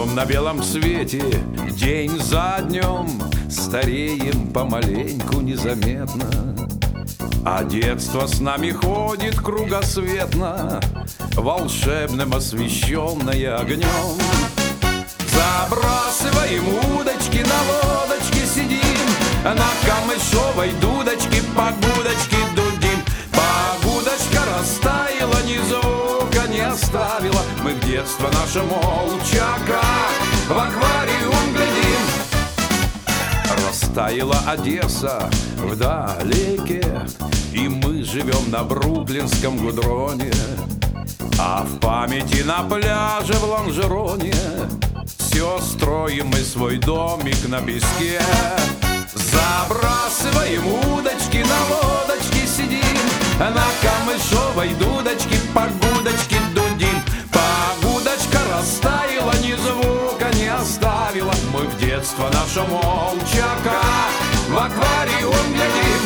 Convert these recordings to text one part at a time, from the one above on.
на белом свете день за днем стареем помаленьку незаметно, а детство с нами ходит кругосветно, волшебным освещенное огнем. Забрасываем удочки, на лодочке сидим, на камышовой дудочке по гудочке дудим. Погодочка растаяла, ни звука не оставила, мы в детство наше молча, как в аквариум глядим. Растаяла Одесса вдалеке, и мы живем на бруклинском гудроне, а в памяти на пляже в Лонжероне все строим мы свой домик на песке. Забрасываем удочки, на лодочке сидим, на камышовой дудочке по гудочке дудим. Погодочка растаяла, ни звука не оставила, мы в детство наше молча, как в аквариум глядим.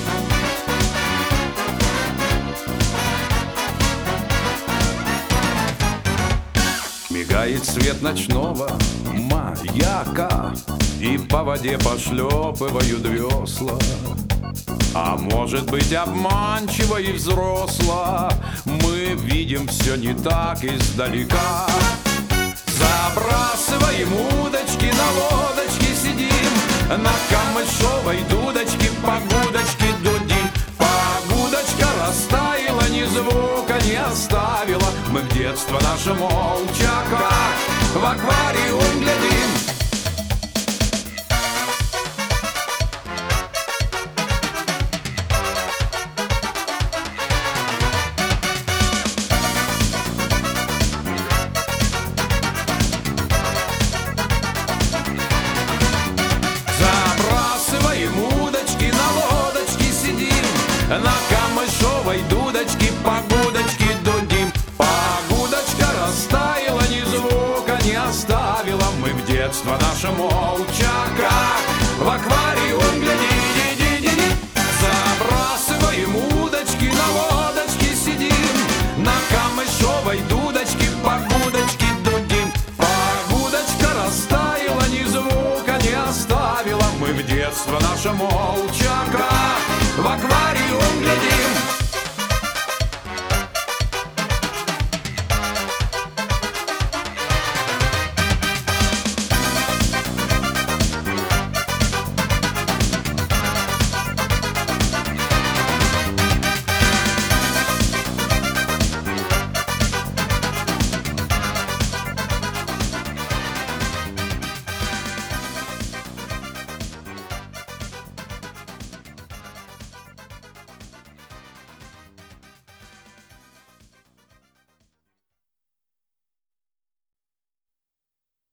Мигает свет ночного маяка, и по воде пошлепывают весла. А может быть обманчиво и взросло, мы видим все не так издалека. Забрасываем удочки, на лодочке сидим, на камышовой дудочке по гудочке дудим. Погодочка растаяла, ни звука не оставила, мы в детство наше молча, как в аквариум глядим. На камышовой дудочке по гудочке дудим. Погодочка растаяла, ни звука не оставила, мы в детство наше молча, как в аквариум глядим. Забрасываем удочки, на лодочке сидим, на камышовой дудочке по гудочке дудим. Погодочка растаяла, ни звука не оставила, мы в детство наше молча, как в аквариум.